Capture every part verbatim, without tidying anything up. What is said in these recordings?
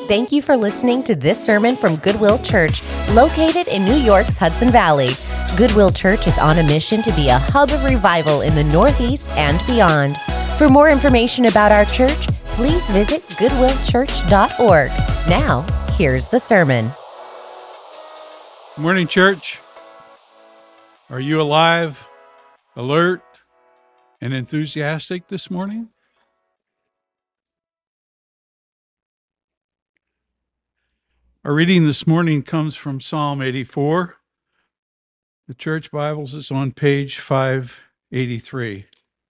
Thank you for listening to this sermon from Goodwill Church, located in New York's Hudson Valley. Goodwill Church is on a mission to be a hub of revival in the Northeast and beyond. For more information about our church, please visit goodwill church dot org. Now, here's the sermon. Good morning, church. Are you alive, alert, and enthusiastic this morning? Our reading this morning comes from Psalm eighty-four. The Church Bibles is on page five eighty-three.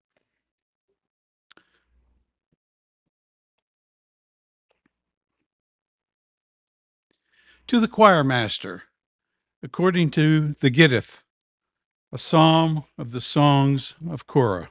To the choir master, according to the Gittith, a psalm of the songs of Korah.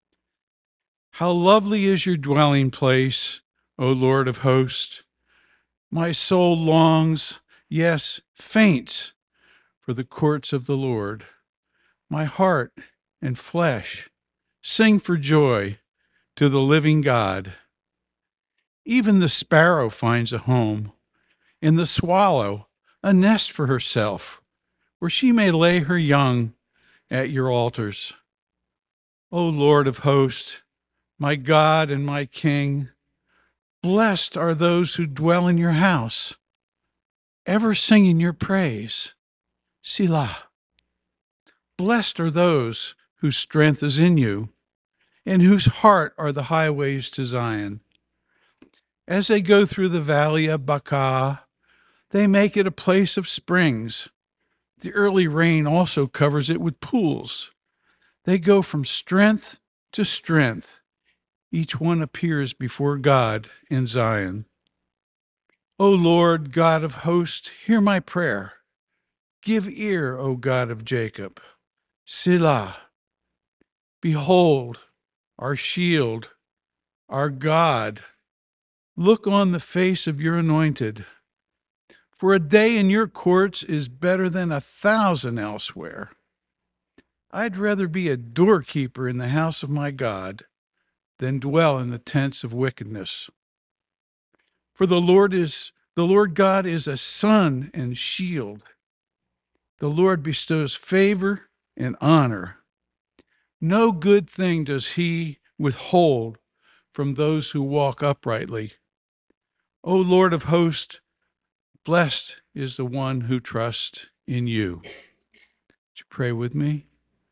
How lovely is your dwelling place, O Lord of hosts! My soul longs, yes, faints, for the courts of the Lord. My heart and flesh sing for joy to the living God. Even the sparrow finds a home, and the swallow a nest for herself, where she may lay her young at your altars. O Lord of hosts, my God and my King, blessed are those who dwell in your house, ever singing your praise. Selah. Blessed are those whose strength is in you, and whose heart are the highways to Zion. As they go through the valley of Baca, they make it a place of springs. The early rain also covers it with pools. They go from strength to strength. Each one appears before God in Zion. O Lord, God of hosts, hear my prayer. Give ear, O God of Jacob. Selah. Behold, our shield, our God. Look on the face of your anointed. For a day in your courts is better than a thousand elsewhere. I'd rather be a doorkeeper in the house of my God than dwell in the tents of wickedness. For the Lord is the Lord God is a sun and shield. The Lord bestows favor and honor. No good thing does he withhold from those who walk uprightly. O Lord of hosts, blessed is the one who trusts in you. Would you pray with me?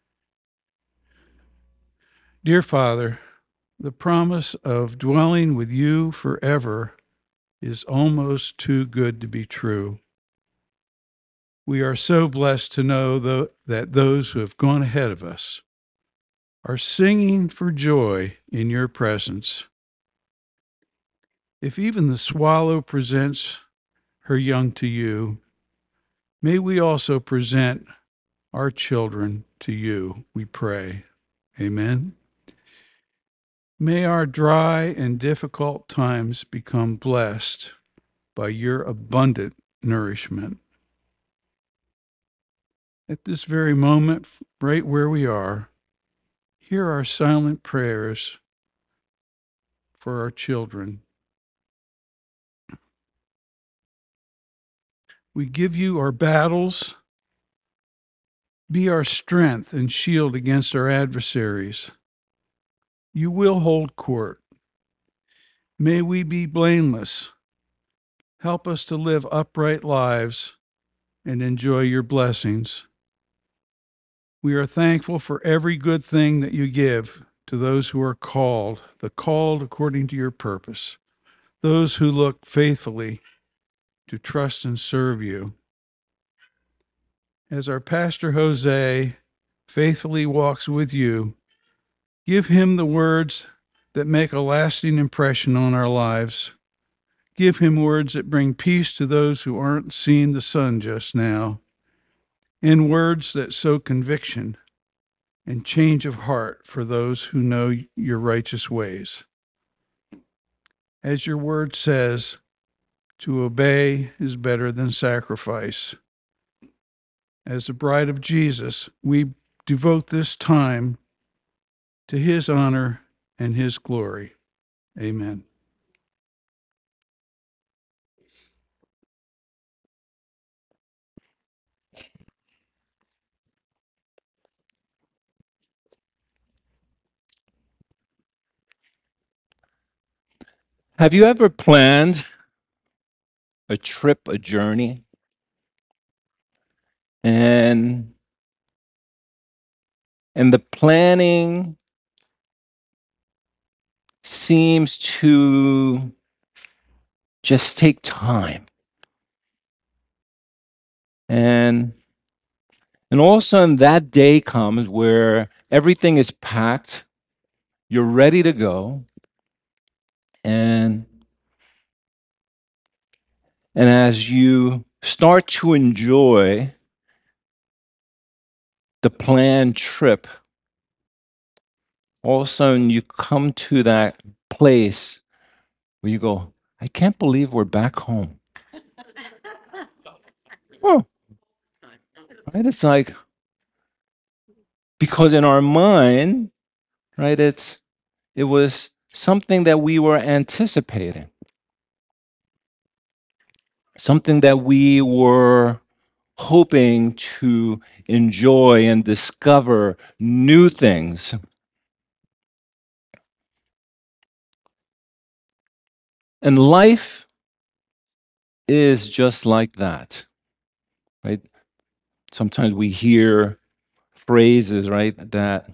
Dear Father, the promise of dwelling with you forever is almost too good to be true. We are so blessed to know the, that those who have gone ahead of us are singing for joy in your presence. If even the swallow presents her young to you, may we also present our children to you, we pray. Amen. May our dry and difficult times become blessed by your abundant nourishment. At this very moment, right where we are, hear our silent prayers for our children. We give you our battles. Be our strength and shield against our adversaries. You will hold court. May we be blameless. Help us to live upright lives and enjoy your blessings. We are thankful for every good thing that you give to those who are called, the called according to your purpose, those who look faithfully to trust and serve you. As our pastor Jose faithfully walks with you, give him the words that make a lasting impression on our lives. Give him words that bring peace to those who aren't seeing the sun just now, and words that sow conviction and change of heart for those who know your righteous ways. As your word says, to obey is better than sacrifice. As the bride of Jesus, we devote this time to his honor and his glory. Amen. Have you ever planned a trip, a journey, and and the planning seems to just take time, and and all of a sudden that day comes where everything is packed, you're ready to go, and and as you start to enjoy the planned trip, all of a sudden you come to that place where you go, I can't believe we're back home. Oh, right? It's like, because in our mind, right, it's it was something that we were anticipating, something that we were hoping to enjoy and discover new things. And life is just like that, right? Sometimes we hear phrases, right, that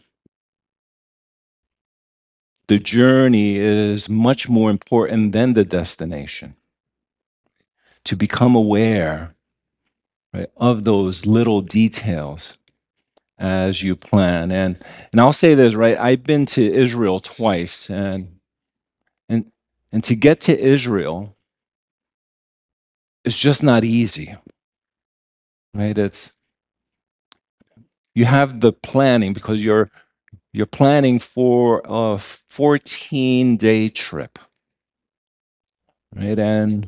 the journey is much more important than the destination. To become aware, right, of those little details as you plan. And and I'll say this, right? I've been to Israel twice, and and and to get to Israel is just not easy, right? It's you have the planning because you're you're planning for a fourteen day trip, right? And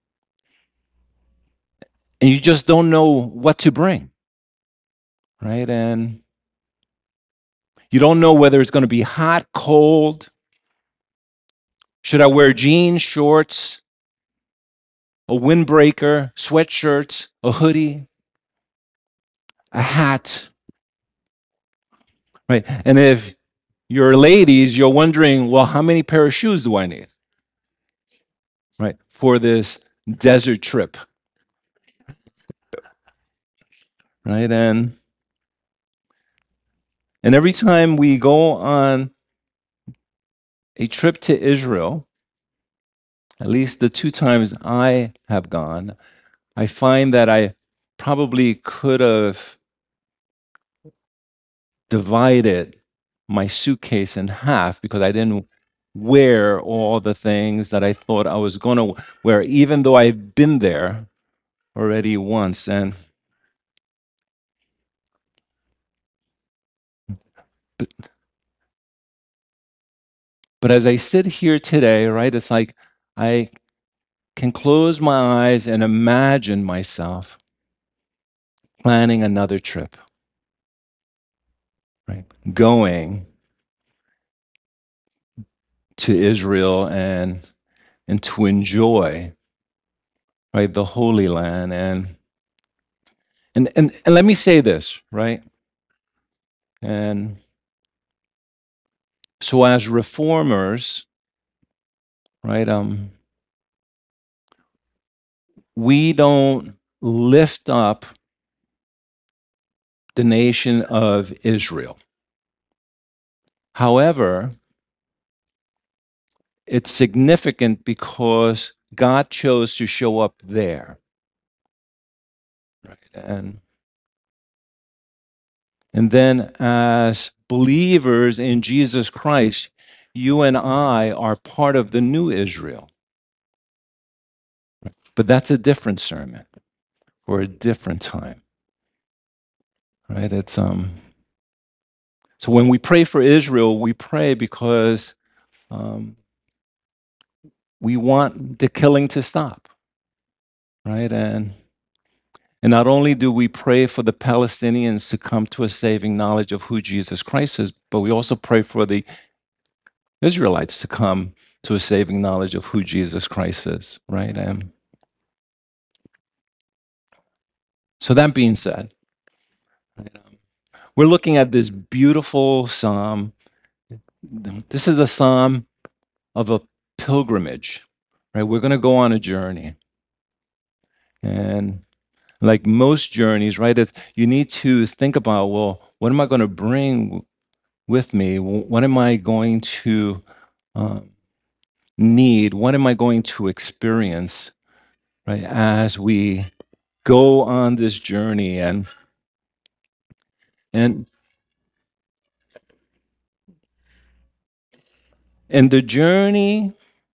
and you just don't know what to bring, right? And you don't know whether it's going to be hot, cold. Should I wear jeans, shorts, a windbreaker, sweatshirts, a hoodie, a hat, right? And if you're ladies, you're wondering, well, how many pair of shoes do I need, right, for this desert trip, right? And and every time we go on a trip to Israel, at least the two times I have gone, I find that I probably could have divided my suitcase in half because I didn't wear all the things that I thought I was going to wear, even though I've been there already once. And but, but as I sit here today, right, it's like I can close my eyes and imagine myself planning another trip, right, going to Israel and and to enjoy, right, the Holy Land. And and and, and let me say this, right? And so as reformers, right, um, we don't lift up the nation of Israel. However, it's significant because God chose to show up there. Right? And, and then as believers in Jesus Christ, you and I are part of the new Israel. But that's a different sermon for a different time. Right? It's um so when we pray for Israel, we pray because um, we want the killing to stop, right? And and not only do we pray for the Palestinians to come to a saving knowledge of who Jesus Christ is, but we also pray for the Israelites to come to a saving knowledge of who Jesus Christ is, right? And so that being said, right, um, we're looking at this beautiful psalm. This is a psalm of a pilgrimage, right? We're going to go on a journey. And like most journeys, right, if you need to think about, well, what am I going to bring with me? What am I going to um, need? What am I going to experience, right, as we go on this journey? And and and the journey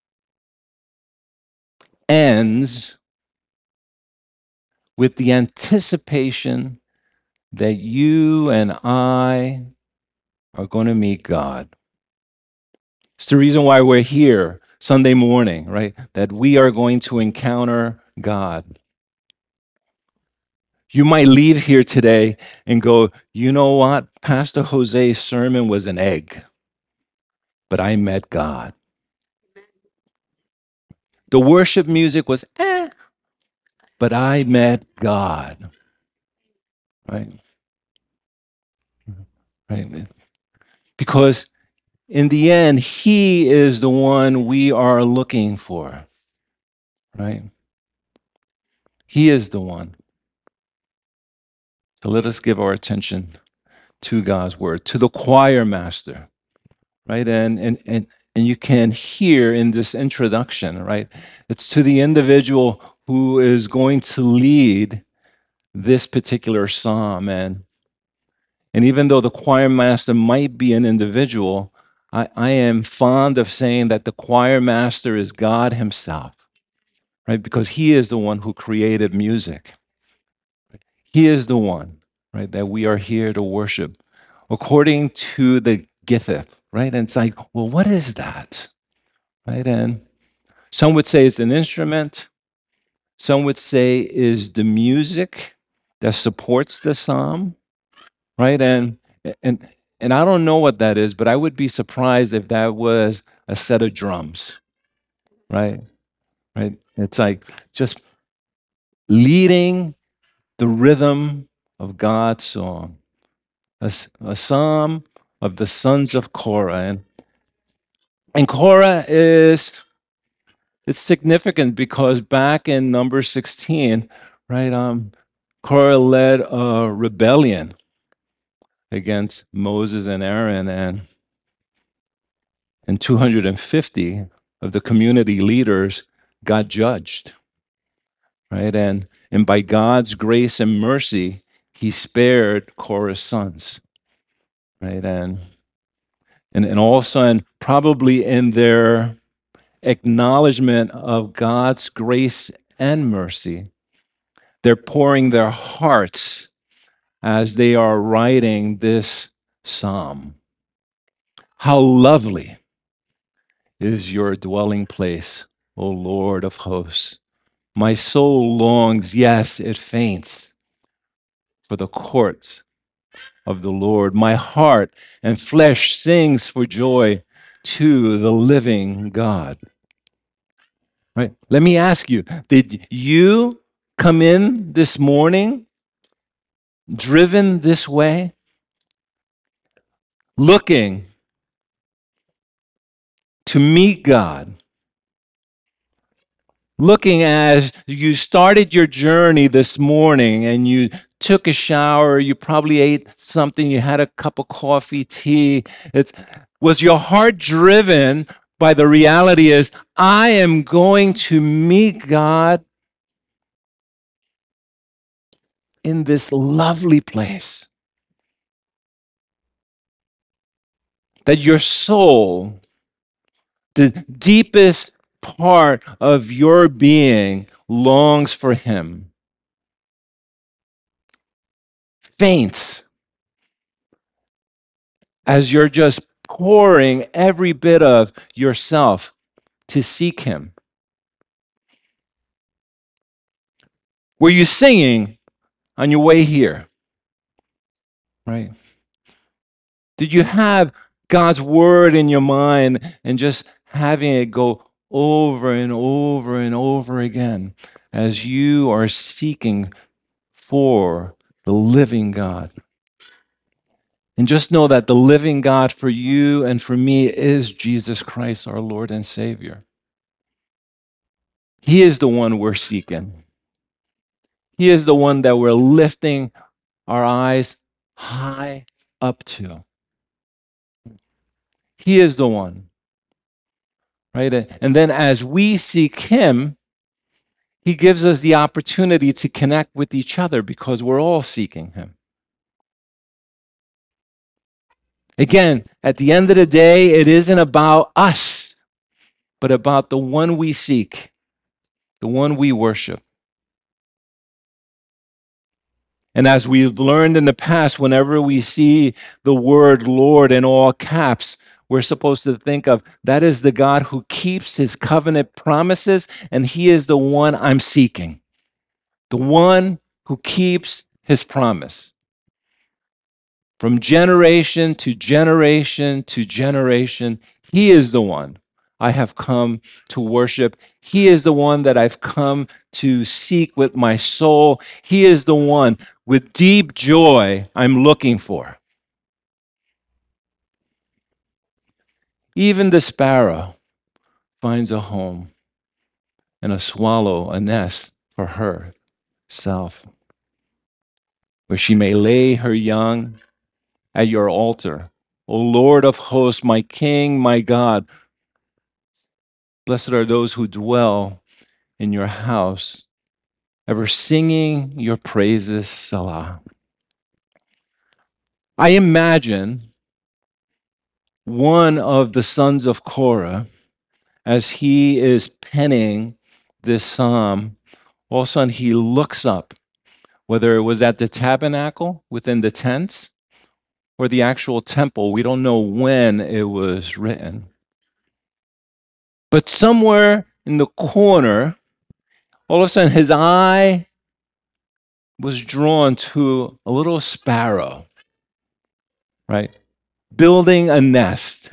ends with the anticipation that you and I are going to meet God. It's the reason why we're here Sunday morning, right? That we are going to encounter God. You might leave here today and go, you know what? Pastor Jose's sermon was an egg, but I met God. The worship music was eh, but I met God. Right? Right? Because in the end, He is the one we are looking for. Right? He is the one. So let us give our attention to God's word, to the choir master, right? And and and and you can hear in this introduction, right? It's to the individual who is going to lead this particular psalm. And and even though the choir master might be an individual, I, I am fond of saying that the choir master is God Himself, right? Because He is the one who created music. He is the one, right, that we are here to worship according to the Gittith, right? And it's like, well, what is that? Right? And some would say it's an instrument. Some would say is the music that supports the psalm, right? And and and I don't know what that is, but I would be surprised if that was a set of drums, right? Right? It's like just leading the rhythm of God's song. A, a psalm of the sons of Korah. And, and Korah is, it's significant because back in number sixteen, right, um, Korah led a rebellion against Moses and Aaron, and, and two hundred fifty of the community leaders got judged, right? And, and by God's grace and mercy, He spared Korah's sons, right? And And, and all of a sudden, probably in their acknowledgement of God's grace and mercy, they're pouring their hearts as they are writing this psalm. How lovely is your dwelling place, O Lord of hosts. My soul longs, yes, it faints for the courts of the Lord. My heart and flesh sings for joy to the living God. Right? Let me ask you, did you come in this morning driven this way, looking to meet God, looking as you started your journey this morning and you took a shower, you probably ate something, you had a cup of coffee, tea. It's, was your heart driven by the reality is, I am going to meet God in this lovely place? That your soul, the deepest part of your being, longs for Him, faints as you're just pouring every bit of yourself to seek Him. Were you singing on your way here? Right? Did you have God's word in your mind and just having it go over and over and over again as you are seeking for the living God? And just know that the living God for you and for me is Jesus Christ, our Lord and Savior. He is the one we're seeking. He is the one that we're lifting our eyes high up to. He is the one, right? And then as we seek him, he gives us the opportunity to connect with each other because we're all seeking him. Again, at the end of the day, it isn't about us, but about the one we seek, the one we worship. And as we've learned in the past, whenever we see the word Lord in all caps, we're supposed to think of that is the God who keeps his covenant promises, and he is the one I'm seeking, the one who keeps his promise. From generation to generation to generation, he is the one I have come to worship. He is the one that I've come to seek with my soul. He is the one with deep joy I'm looking for. Even the sparrow finds a home and a swallow a nest for herself, where she may lay her young at your altar. O Lord of hosts, my King, my God, blessed are those who dwell in your house, ever singing your praises, Salah. I imagine one of the sons of Korah, as he is penning this psalm, all of a sudden he looks up, whether it was at the tabernacle within the tents or the actual temple. We don't know when it was written. But somewhere in the corner, all of a sudden his eye was drawn to a little sparrow, right? Building a nest.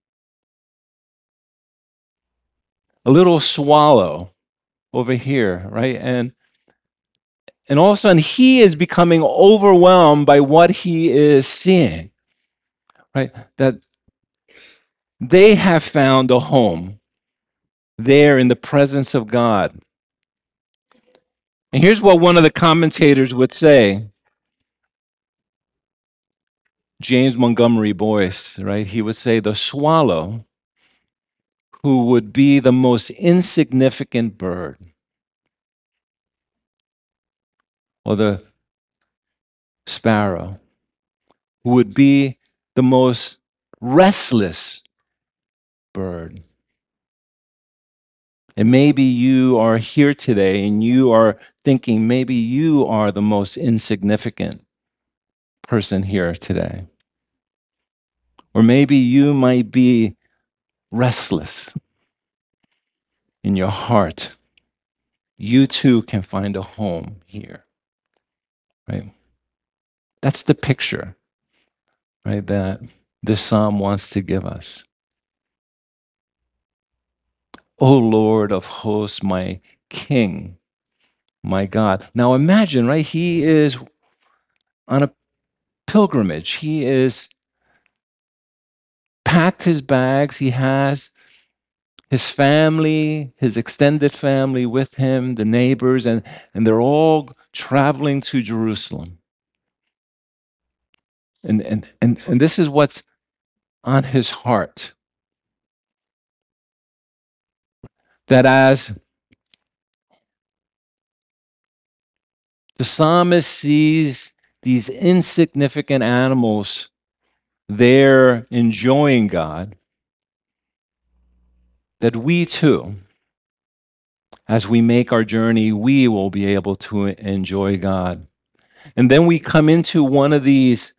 A little swallow over here, right? And and all of a sudden he is becoming overwhelmed by what he is seeing, right? That they have found a home there in the presence of God. And here's what one of the commentators would say. James Montgomery Boyce, right? He would say the swallow, who would be the most insignificant bird, or the sparrow, who would be the most restless bird. And maybe you are here today and you are thinking maybe you are the most insignificant person here today. Or maybe you might be restless in your heart. You too can find a home here, right? That's the picture, right, that this psalm wants to give us. O Lord of hosts, my King, my God. Now imagine, right, he is on a pilgrimage. He is packed his bags. He has his family, his extended family with him, the neighbors, and, and they're all traveling to Jerusalem. And, and, and, and this is what's on his heart. That as the psalmist sees these insignificant animals there enjoying God, that we too, as we make our journey, we will be able to enjoy God. And then we come into one of these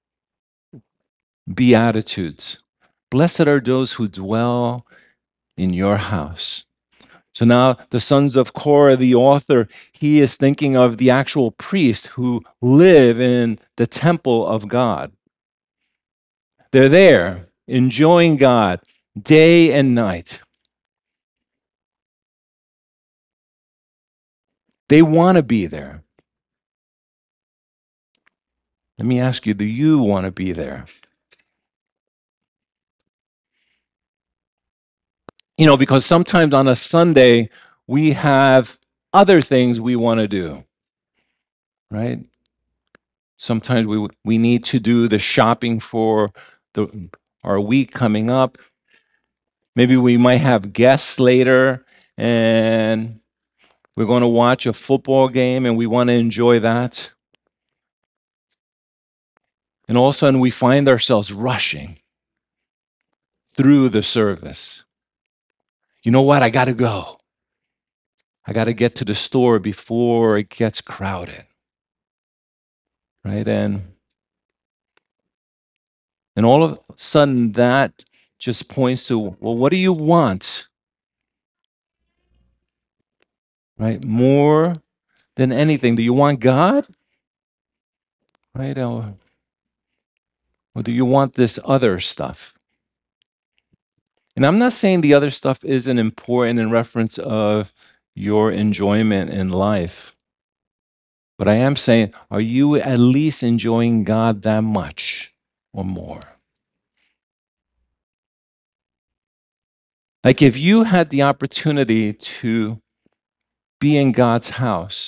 Beatitudes. Blessed are those who dwell in your house. So now the sons of Korah, the author, he is thinking of the actual priests who live in the temple of God. They're there enjoying God day and night. They want to be there. Let me ask you, do you want to be there? You know, because sometimes on a Sunday, we have other things we want to do, right? Sometimes we we need to do the shopping for the our week coming up. Maybe we might have guests later, and we're going to watch a football game, and we want to enjoy that. And all of a sudden, we find ourselves rushing through the service. You know what? I got to go. I got to get to the store before it gets crowded. Right? And, and all of a sudden, that just points to, well, what do you want? Right? More than anything. Do you want God? Right? Or, or do you want this other stuff? And I'm not saying the other stuff isn't important in reference of your enjoyment in life. But I am saying, are you at least enjoying God that much or more? Like if you had the opportunity to be in God's house,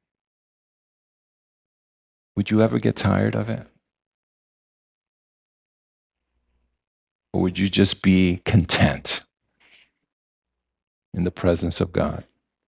would you ever get tired of it? Or would you just be content in the presence of God?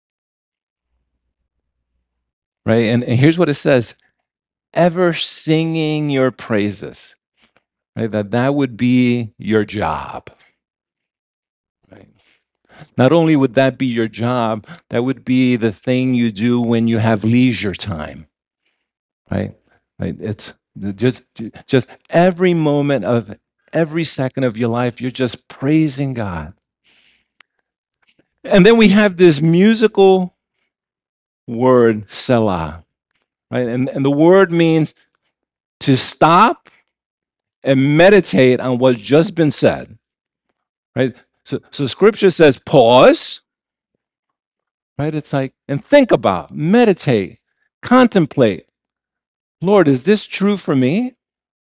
Right? And, and here's what it says, ever singing your praises. Right? That that would be your job. Right? Not only would that be your job, that would be the thing you do when you have leisure time. Right? Right? It's just just every moment of every second of your life, you're just praising God. And then we have this musical word, Selah. Right? And, and the word means to stop and meditate on what's just been said. Right? So, so scripture says pause. Right? It's like, and think about, meditate, contemplate. Lord, is this true for me?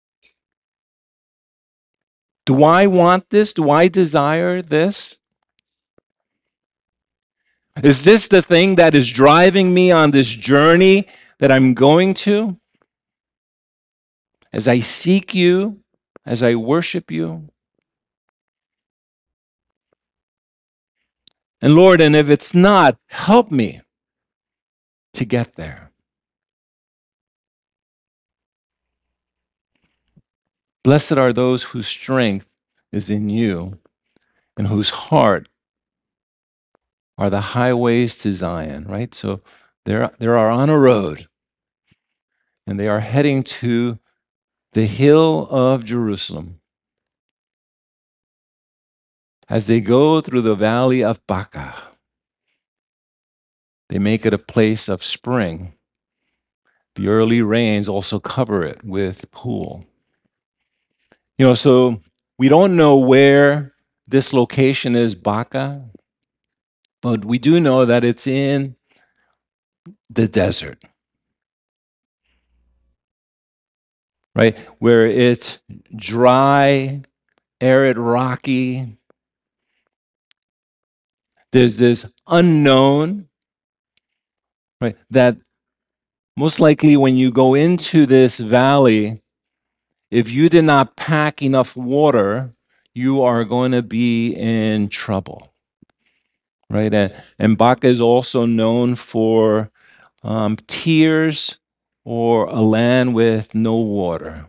Do I want this? Do I desire this? Is this the thing that is driving me on this journey that I'm going to? As I seek you, as I worship you. And Lord, and if it's not, help me to get there. Blessed are those whose strength is in you and whose heart are the highways to Zion, right? So they're, they are on a road and they are heading to the hill of Jerusalem. As they go through the valley of Baca, they make it a place of spring. The early rains also cover it with pool. You know, so we don't know where this location is, Baca, but we do know that it's in the desert, right? Where it's dry, arid, rocky. There's this unknown, right? That most likely when you go into this valley, if you did not pack enough water, you are going to be in trouble, right? And, and Baca is also known for um, tears or a land with no water.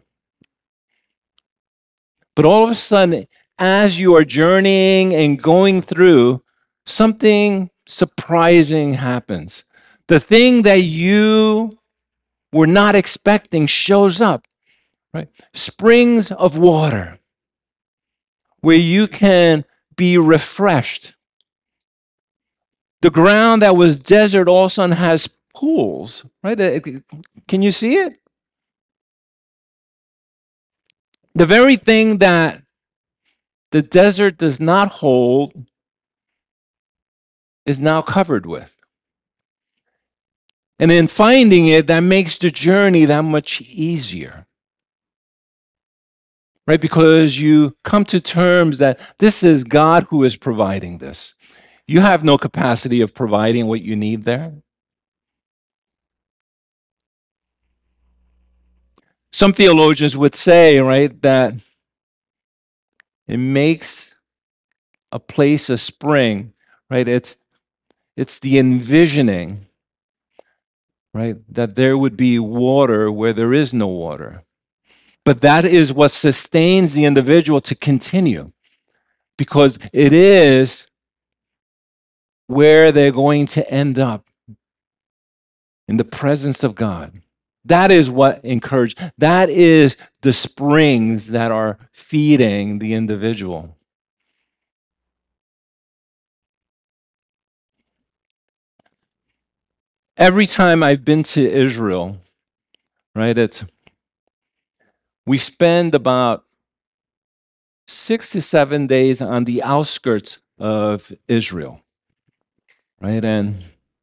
But all of a sudden, as you are journeying and going through, something surprising happens. The thing that you were not expecting shows up, right? Springs of water where you can be refreshed. The ground that was desert all of a sudden has pools, right? Can you see it? The very thing that the desert does not hold is now covered with. And in finding it, that makes the journey that much easier. Right? Because you come to terms that this is God who is providing this. You have no capacity of providing what you need there. Some theologians would say, right, that it makes a place a spring, right? It's it's the envisioning, right, that there would be water where there is no water. But that is what sustains the individual to continue, because it is where they're going to end up, in the presence of God. That is what encourages. That is the springs that are feeding the individual. Every time I've been to Israel, right, it's we spend about six to seven days on the outskirts of Israel, right? And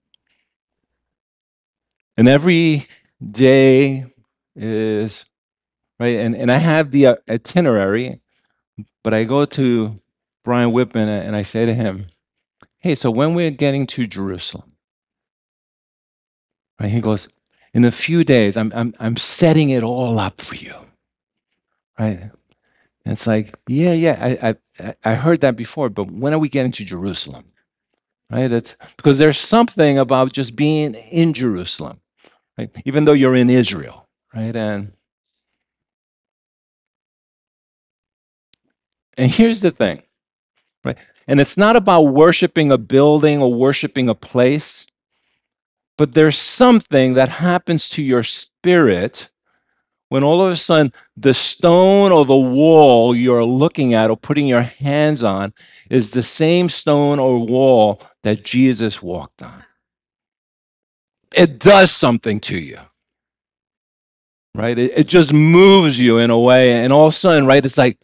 and every day is right. And, and I have the uh, itinerary, but I go to Brian Whitman and I say to him, hey, so when we're getting to Jerusalem, right? He goes, in a few days, I'm I'm I'm setting it all up for you, right? And it's like, yeah, yeah, I I I heard that before, but when are we getting to Jerusalem? Right? It's because there's something about just being in Jerusalem, right? Even though you're in Israel, right? And and here's the thing, right? And it's not about worshiping a building or worshiping a place, but there's something that happens to your spirit when all of a sudden the stone or the wall you're looking at or putting your hands on is the same stone or wall that Jesus walked on. It does something to you, right? It, it just moves you in a way. And all of a sudden, right, it's like,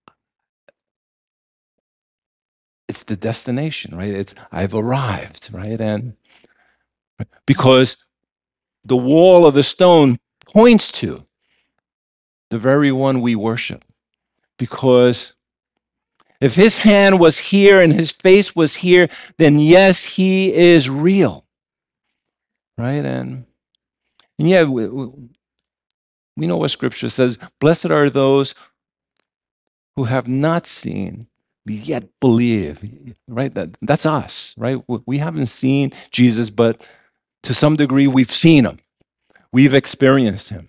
it's the destination, right? It's, I've arrived, right? And because the wall of the stone points to the very one we worship. Because if his hand was here and his face was here, then yes, he is real, right? And, and yeah, we, we know what scripture says. Blessed are those who have not seen, yet believe, right? That, that's us, right? We haven't seen Jesus, but to some degree, we've seen him. We've experienced him.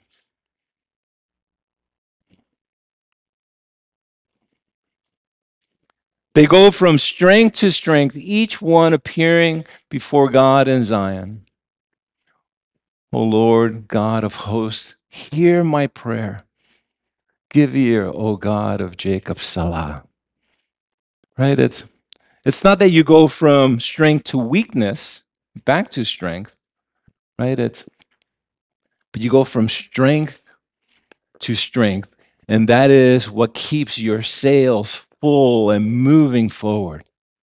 They go from strength to strength, each one appearing before God in Zion. O Lord, God of hosts, hear my prayer. Give ear, O God of Jacob, Salah. Right? It's, it's not that you go from strength to weakness, back to strength, right? It's, but you go from strength to strength. And that is what keeps your sails full and moving forward.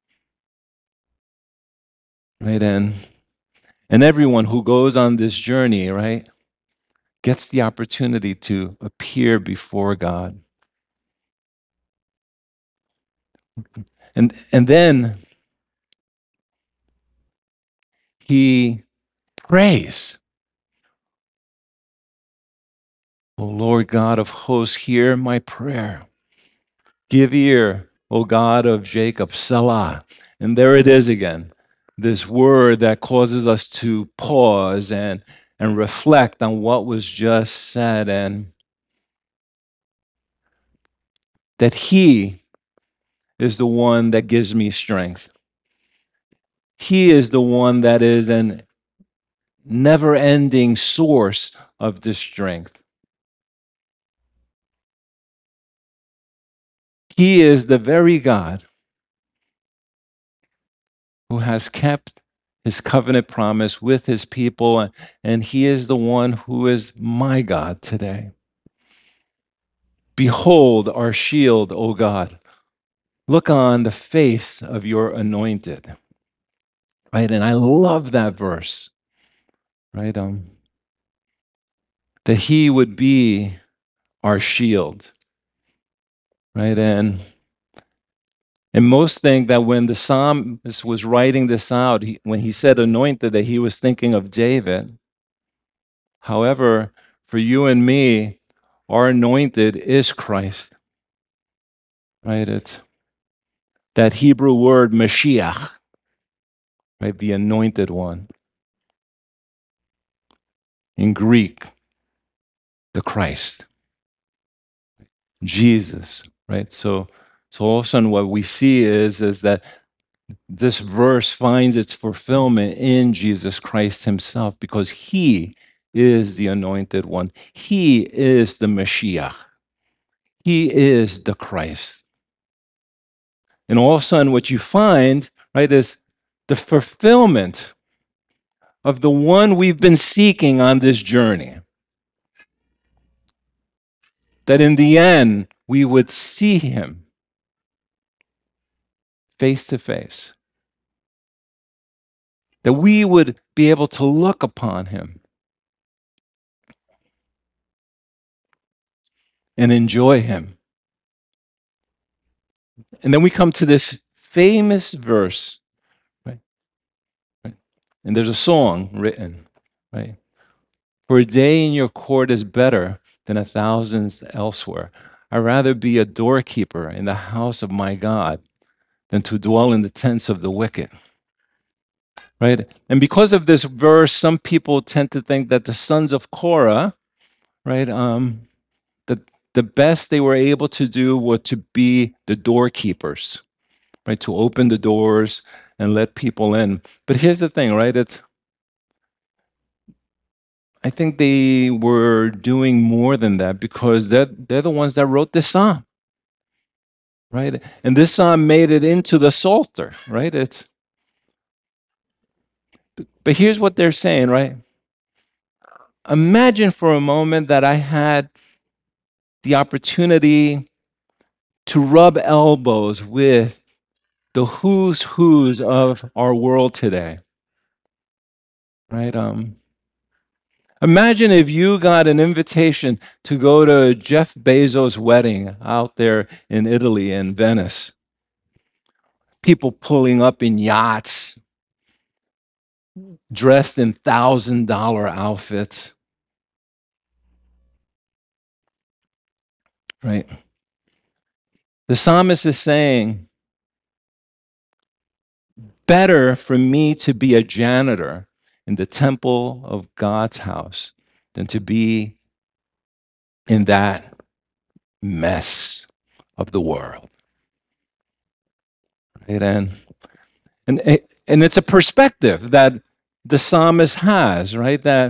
Right? And, and everyone who goes on this journey, right, gets the opportunity to appear before God. And, and then he prays. O Lord God of hosts, hear my prayer. Give ear, O God of Jacob, Selah. And there it is again, this word that causes us to pause and, and reflect on what was just said, and that he is the one that gives me strength. He is the one that is an never-ending source of this strength. He is the very God who has kept his covenant promise with his people, and he is the one who is my God today. Behold our shield, O God. Look on the face of your anointed. Right? And I love that verse. Right? Um, that he would be our shield. Right? And And most think that when the psalmist was writing this out, he, when he said anointed, that he was thinking of David. However, for you and me, our anointed is Christ. Right? It's that Hebrew word Mashiach, right? The anointed one. In Greek, the Christ. Jesus, right? So, so all of a sudden what we see is, is that this verse finds its fulfillment in Jesus Christ himself, because he is the anointed one. He is the Mashiach. He is the Christ. And all of a sudden what you find, right, is the fulfillment of the one we've been seeking on this journey. That in the end, we would see him face to face. That we would be able to look upon him and enjoy him. And then we come to this famous verse, right? right? And there's a song written, right? For a day in your court is better than a thousand elsewhere. I'd rather be a doorkeeper in the house of my God than to dwell in the tents of the wicked. Right? And because of this verse, some people tend to think that the sons of Korah, right, um, that the best they were able to do was to be the doorkeepers, right, to open the doors and let people in. But here's the thing, right? It's I think they were doing more than that, because they're, they're the ones that wrote this psalm, right? And this psalm made it into the Psalter, right? It's but here's what they're saying, right? Imagine for a moment that I had the opportunity to rub elbows with the who's who's of our world today, right? Um, imagine if you got an invitation to go to Jeff Bezos' wedding out there in Italy, in Venice. People pulling up in yachts, dressed in thousand dollar outfits, right? The psalmist is saying, better for me to be a janitor in the temple of God's house than to be in that mess of the world. Right? And, and, and it's a perspective that the psalmist has, right? That,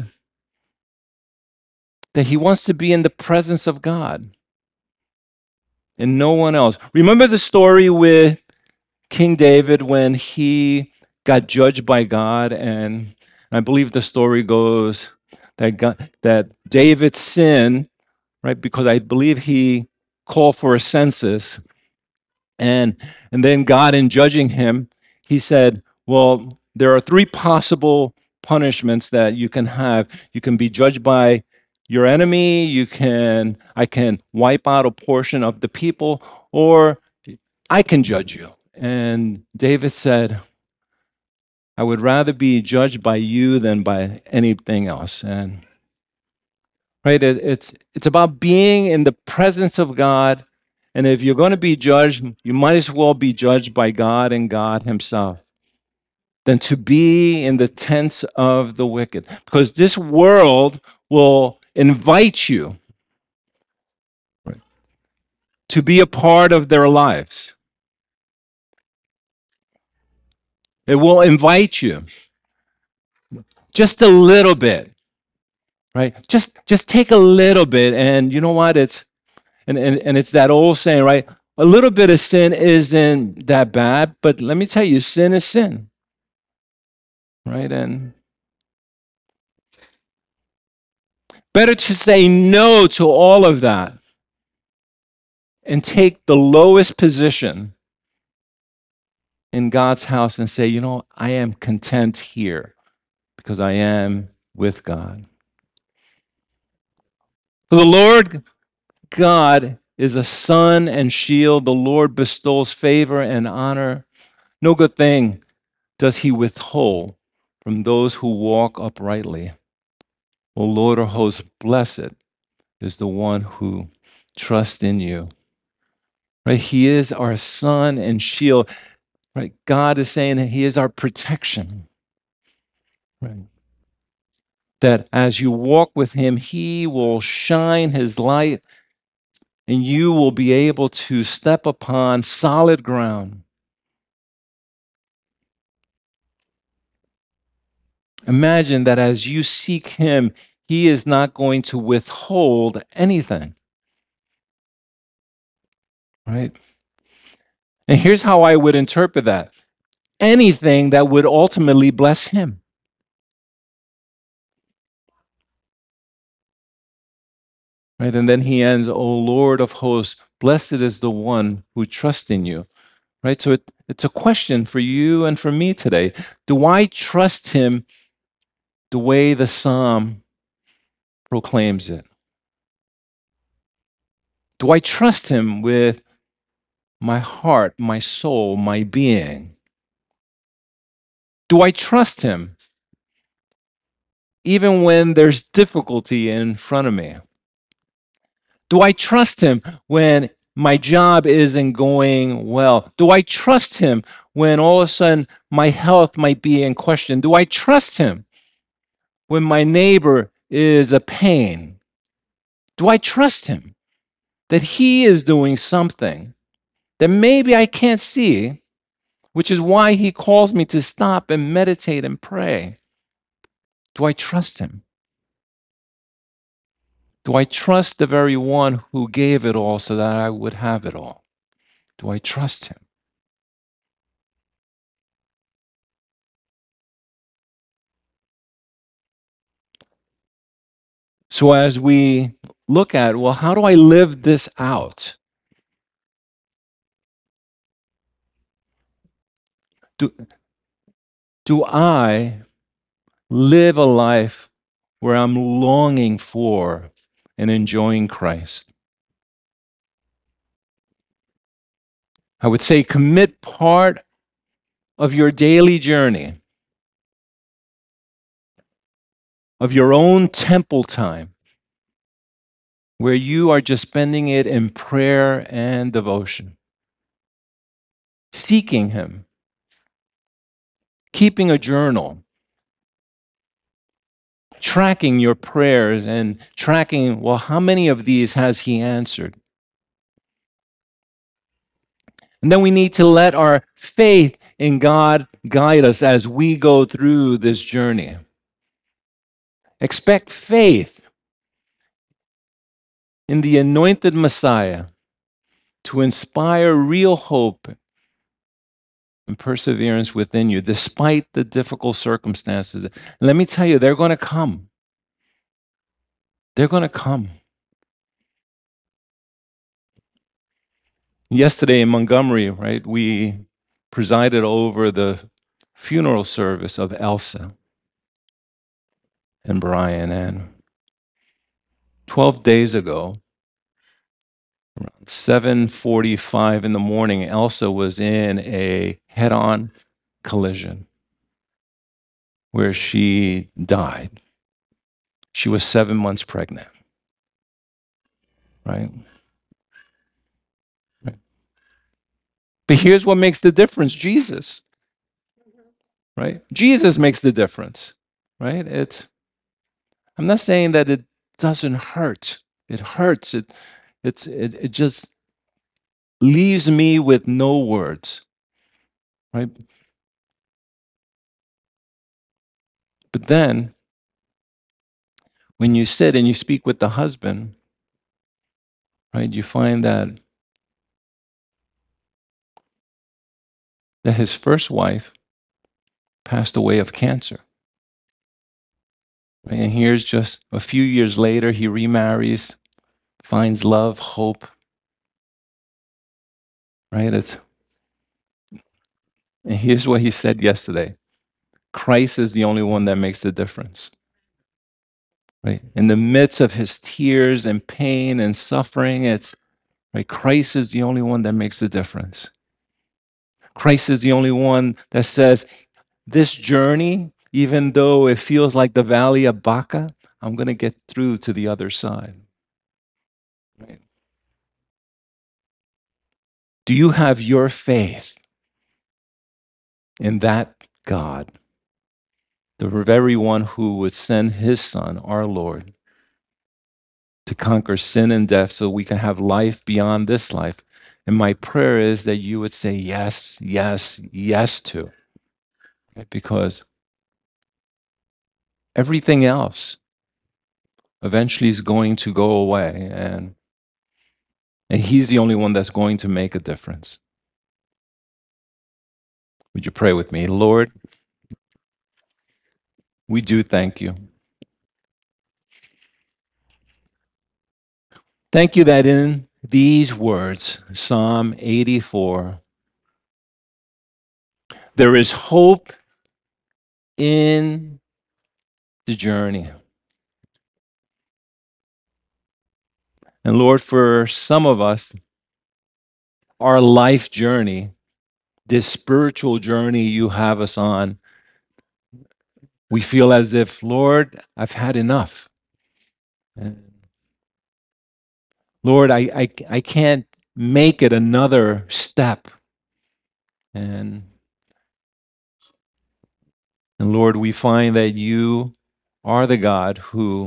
that he wants to be in the presence of God and no one else. Remember the story with King David when he got judged by God, and I believe the story goes that God, that David sinned, right? Because I believe he called for a census, and and then God, in judging him, he said, "Well, there are three possible punishments that you can have. You can be judged by your enemy. You can I can wipe out a portion of the people, or I can judge you." And David said, I would rather be judged by you than by anything else. And right, it, it's it's about being in the presence of God. And if you're going to be judged, you might as well be judged by God and God himself than to be in the tents of the wicked. Because this world will invite you, right, to be a part of their lives. It will invite you just a little bit, right? Just just take a little bit, and you know what? It's and, and, and it's that old saying, right? A little bit of sin isn't that bad, but let me tell you, sin is sin. Right? And better to say no to all of that and take the lowest position in God's house and say, you know, I am content here because I am with God. So the Lord God is a sun and shield. The Lord bestows favor and honor. No good thing does he withhold from those who walk uprightly. O Lord of hosts, blessed is the one who trusts in you. Right? He is our sun and shield. Right? God is saying that he is our protection. Right? That as you walk with him, he will shine his light and you will be able to step upon solid ground. Imagine that as you seek him, he is not going to withhold anything. Right? And here's how I would interpret that. Anything that would ultimately bless him. Right? And then he ends, O Lord of hosts, blessed is the one who trusts in you. Right? So it, it's a question for you and for me today. Do I trust him the way the psalm proclaims it? Do I trust him with my heart, my soul, my being? Do I trust him even when there's difficulty in front of me? Do I trust him when my job isn't going well? Do I trust him when all of a sudden my health might be in question? Do I trust him when my neighbor is a pain? Do I trust him that he is doing something that maybe I can't see, which is why he calls me to stop and meditate and pray? Do I trust him? Do I trust the very one who gave it all so that I would have it all? Do I trust him? So as we look at, well, how do I live this out? Do, do I live a life where I'm longing for and enjoying Christ? I would say commit part of your daily journey, of your own temple time, where you are just spending it in prayer and devotion, seeking him, keeping a journal, tracking your prayers and tracking, well, how many of these has he answered? And then we need to let our faith in God guide us as we go through this journey. Expect faith in the anointed Messiah to inspire real hope and perseverance within you, despite the difficult circumstances. And let me tell you, they're going to come. They're going to come. Yesterday in Montgomery, right, we presided over the funeral service of Elsa and Brian. And twelve days ago, around seven forty-five in the morning, Elsa was in a head-on collision where she died. She was seven months pregnant, right? right? But here's what makes the difference, Jesus, right? Jesus makes the difference, right? It's, I'm not saying that it doesn't hurt. It hurts. It, it's, it, it just leaves me with no words, right? But then, when you sit and you speak with the husband, right, you find that that his first wife passed away of cancer. Right? And here's just a few years later, he remarries, finds love, hope. Right? It's, and here's what he said yesterday. Christ is the only one that makes the difference. Right? In the midst of his tears and pain and suffering, it's Right? Christ is the only one that makes the difference. Christ is the only one that says, this journey, even though it feels like the valley of Baca, I'm going to get through to the other side. Right? Do you have your faith in that God, the very one who would send his Son, our Lord, to conquer sin and death so we can have life beyond this life? And my prayer is that you would say yes, yes, yes to. Okay? Because everything else eventually is going to go away, and, and he's the only one that's going to make a difference. Would you pray with me? Lord, we do thank you. Thank you that in these words, Psalm eighty-four, there is hope in the journey. And Lord, for some of us, our life journey, this spiritual journey you have us on, we feel as if, Lord, I've had enough. And Lord, I, I, I can't make it another step. And, and Lord, we find that you are the God who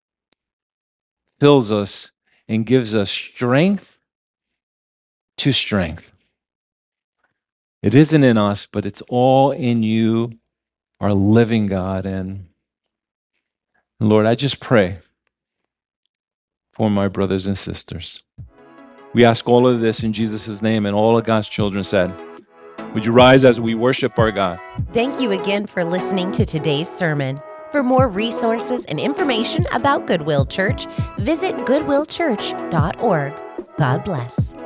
fills us and gives us strength to strength. It isn't in us, but it's all in you, our living God. And Lord, I just pray for my brothers and sisters. We ask all of this in Jesus' name, and all of God's children said, would you rise as we worship our God? Thank you again for listening to today's sermon. For more resources and information about Goodwill Church, visit goodwill church dot org. God bless.